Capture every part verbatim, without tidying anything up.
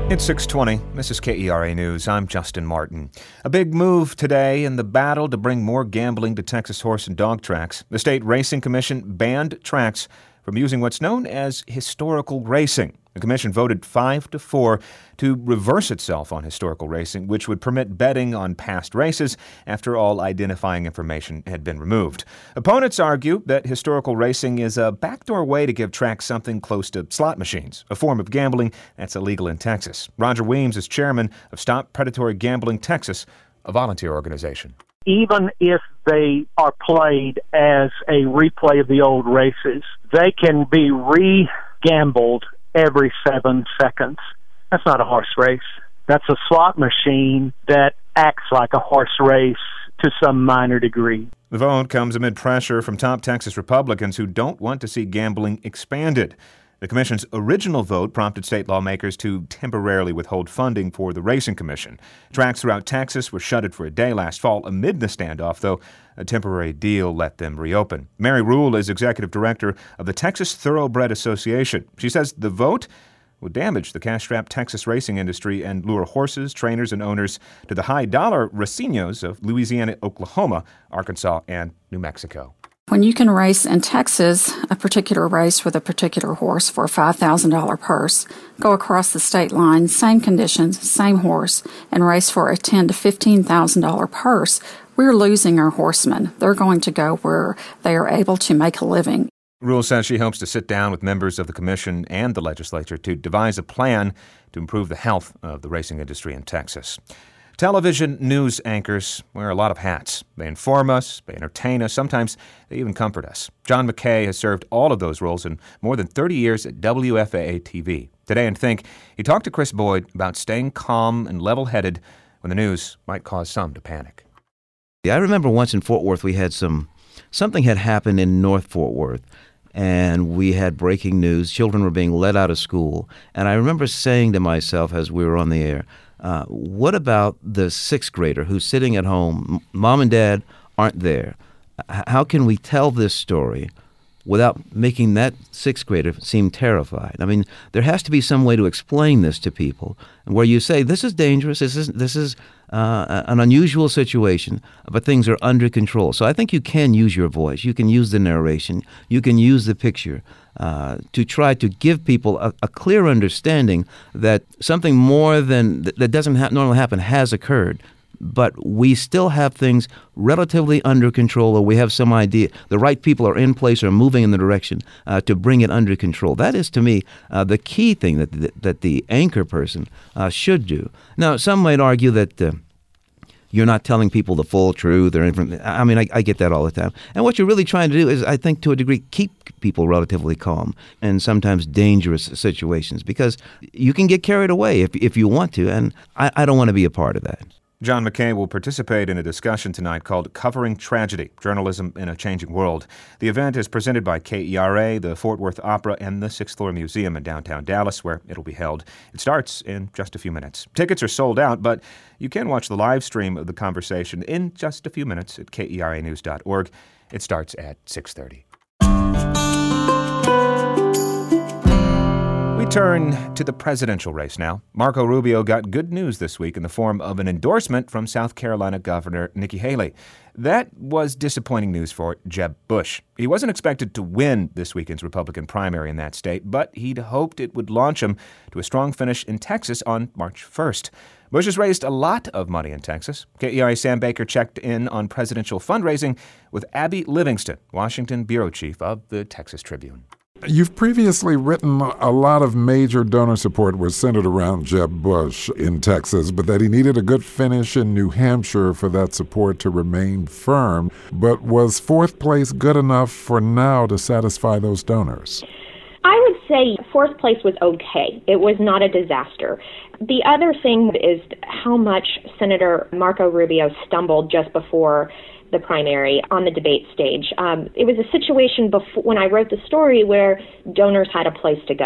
It's six twenty. This is K E R A News. I'm Justin Martin. A big move today in the battle to bring more gambling to Texas horse and dog tracks. The State Racing Commission banned tracks from using what's known as historical racing. The commission voted five to four to reverse itself on historical racing, which would permit betting on past races after all identifying information had been removed. Opponents argue that historical racing is a backdoor way to give tracks something close to slot machines, a form of gambling that's illegal in Texas. Roger Weems is chairman of Stop Predatory Gambling Texas, a volunteer organization. Even if they are played as a replay of the old races, they can be re-gambled every seven seconds. That's not a horse race. That's a slot machine that acts like a horse race to some minor degree. The vote comes amid pressure from top Texas Republicans who don't want to see gambling expanded. The commission's original vote prompted state lawmakers to temporarily withhold funding for the Racing Commission. Tracks throughout Texas were shuttered for a day last fall amid the standoff, though a temporary deal let them reopen. Mary Rule is executive director of the Texas Thoroughbred Association. She says the vote would damage the cash-strapped Texas racing industry and lure horses, trainers, and owners to the high-dollar racinos of Louisiana, Oklahoma, Arkansas, and New Mexico. When you can race in Texas a particular race with a particular horse for a five thousand dollars purse, go across the state line, same conditions, same horse, and race for a ten thousand to fifteen thousand dollars purse, we're losing our horsemen. They're going to go where they are able to make a living. Rule says she hopes to sit down with members of the commission and the legislature to devise a plan to improve the health of the racing industry in Texas. Television news anchors wear a lot of hats. They inform us, they entertain us, sometimes they even comfort us. John McKay has served all of those roles in more than thirty years at W F A A T V. Today in Think, he talked to Chris Boyd about staying calm and level-headed when the news might cause some to panic. I remember once in Fort Worth we had some, something had happened in North Fort Worth, and we had breaking news. Children were being let out of school, and I remember saying to myself as we were on the air, Uh, what about the sixth grader who's sitting at home? Mom and dad aren't there. H- how can we tell this story without making that sixth grader seem terrified? I mean, there has to be some way to explain this to people where you say, this is dangerous, this is, this is uh, an unusual situation, but things are under control. So I think you can use your voice. You can use the narration. You can use the picture uh, to try to give people a, a clear understanding that something more than that doesn't ha- normally happen has occurred. But we still have things relatively under control, or we have some idea. The right people are in place or moving in the direction uh, to bring it under control. That is, to me, uh, the key thing that the, that the anchor person uh, should do. Now, some might argue that uh, you're not telling people the full truth or information. I mean, I, I get that all the time. And what you're really trying to do is, I think, to a degree, keep people relatively calm in sometimes dangerous situations, because you can get carried away if if you want to, and I, I don't want to be a part of that. John McKay will participate in a discussion tonight called Covering Tragedy, Journalism in a Changing World. The event is presented by K E R A, the Fort Worth Opera, and the Sixth Floor Museum in downtown Dallas, where it'll be held. It starts in just a few minutes. Tickets are sold out, but you can watch the live stream of the conversation in just a few minutes at K E R A news dot org. It starts at six thirty. We turn to the presidential race now. Marco Rubio got good news this week in the form of an endorsement from South Carolina Governor Nikki Haley. That was disappointing news for Jeb Bush. He wasn't expected to win this weekend's Republican primary in that state, but he'd hoped it would launch him to a strong finish in Texas on March first. Bush has raised a lot of money in Texas. K E R A Sam Baker checked in on presidential fundraising with Abby Livingston, Washington bureau chief of the Texas Tribune. You've previously written a lot of major donor support was centered around Jeb Bush in Texas, but that he needed a good finish in New Hampshire for that support to remain firm. But was fourth place good enough for now to satisfy those donors? I would say fourth place was okay. It was not a disaster. The other thing is how much Senator Marco Rubio stumbled just before the primary on the debate stage. Um, it was a situation before when I wrote the story where donors had a place to go.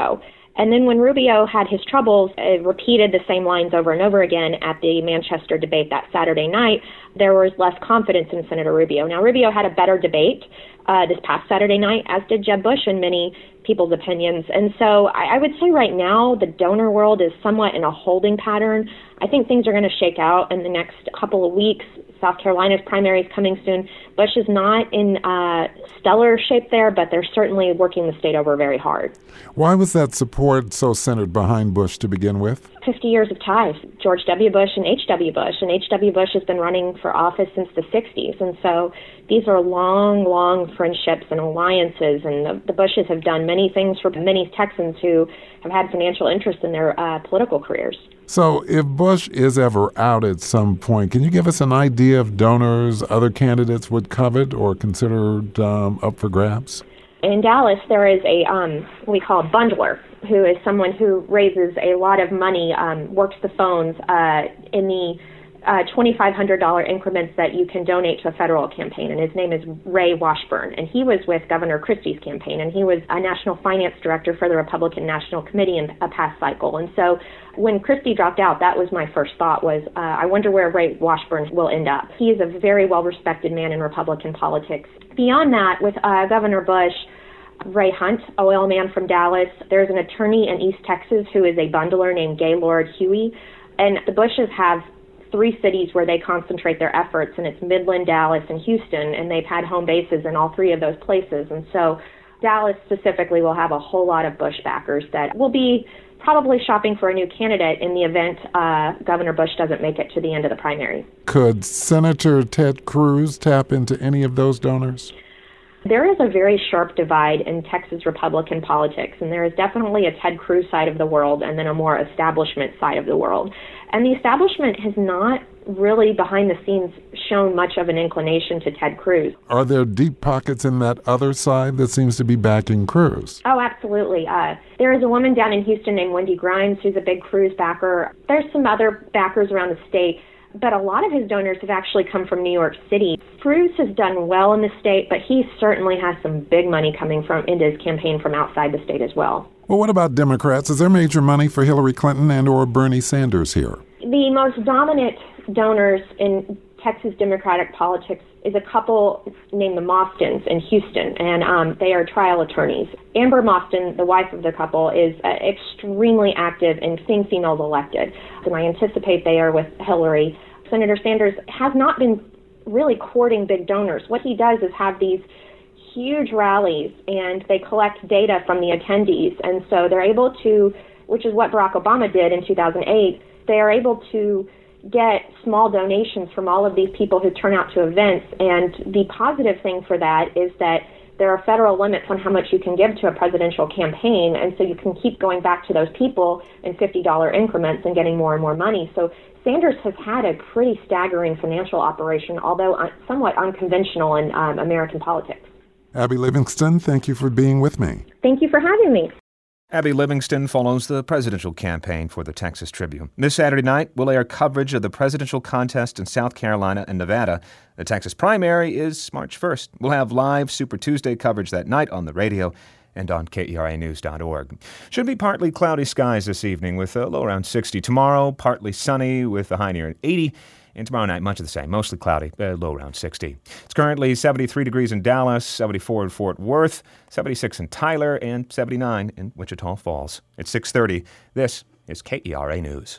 And then when Rubio had his troubles, uh, repeated the same lines over and over again at the Manchester debate that Saturday night, there was less confidence in Senator Rubio. Now, Rubio had a better debate uh, this past Saturday night, as did Jeb Bush in many people's opinions. And so I, I would say right now the donor world is somewhat in a holding pattern. I think things are going to shake out in the next couple of weeks. South Carolina's primary is coming soon. Bush is not in uh, stellar shape there, but they're certainly working the state over very hard. Why was that support so centered behind Bush to begin with? fifty years of ties, George W. Bush and H W. Bush. And H W. Bush has been running for office since the sixties. And so these are long, long friendships and alliances. And the, the Bushes have done many things for many Texans who have had financial interest in their uh, political careers. So if Bush is ever out at some point, can you give us an idea of donors other candidates would covet or considered um, up for grabs? In Dallas, there is a, um, we call a bundler, who is someone who raises a lot of money, um, works the phones uh, in the uh, twenty-five hundred dollars increments that you can donate to a federal campaign. And his name is Ray Washburn. And he was with Governor Christie's campaign. And he was a national finance director for the Republican National Committee in a past cycle. And so when Christie dropped out, that was my first thought was, uh, I wonder where Ray Washburn will end up. He is a very well-respected man in Republican politics. Beyond that, with uh, Governor Bush, Ray Hunt, oil man from Dallas. There's an attorney in East Texas who is a bundler named Gaylord Huey. And the Bushes have three cities where they concentrate their efforts, and it's Midland, Dallas, and Houston, and they've had home bases in all three of those places. And so Dallas specifically will have a whole lot of Bush backers that will be probably shopping for a new candidate in the event uh, Governor Bush doesn't make it to the end of the primary. Could Senator Ted Cruz tap into any of those donors? There is a very sharp divide in Texas Republican politics, and there is definitely a Ted Cruz side of the world and then a more establishment side of the world. And the establishment has not really, behind the scenes, shown much of an inclination to Ted Cruz. Are there deep pockets in that other side that seems to be backing Cruz? Oh, absolutely. Uh, there is a woman down in Houston named Wendy Grimes who's a big Cruz backer. There's some other backers around the state, but a lot of his donors have actually come from New York City. Cruz has done well in the state, but he certainly has some big money coming from into his campaign from outside the state as well. Well, what about Democrats? Is there major money for Hillary Clinton and or Bernie Sanders here? The most dominant donors in Texas Democratic politics is a couple named the Mostins in Houston, and um, they are trial attorneys. Amber Mostin, the wife of the couple, is uh, extremely active in seeing females elected, and I anticipate they are with Hillary. Senator Sanders has not been really courting big donors. What he does is have these huge rallies, and they collect data from the attendees, and so they're able to, which is what Barack Obama did in two thousand eight, they are able to get small donations from all of these people who turn out to events. And the positive thing for that is that there are federal limits on how much you can give to a presidential campaign, and so you can keep going back to those people in fifty dollars increments and getting more and more money. So Sanders has had a pretty staggering financial operation, although somewhat unconventional in um, American politics. Abby Livingston, thank you for being with me. Thank you for having me. Abby Livingston follows the presidential campaign for the Texas Tribune. This Saturday night, we'll air coverage of the presidential contest in South Carolina and Nevada. The Texas primary is March first. We'll have live Super Tuesday coverage that night on the radio and on K E R A news dot org. Should be partly cloudy skies this evening with a low around sixty. Tomorrow, partly sunny with a high near eighty. And tomorrow night, much of the same, mostly cloudy, uh, low around sixty. It's currently seventy-three degrees in Dallas, seventy-four in Fort Worth, seventy-six in Tyler, and seventy-nine in Wichita Falls. It's six thirty. This is K E R A News.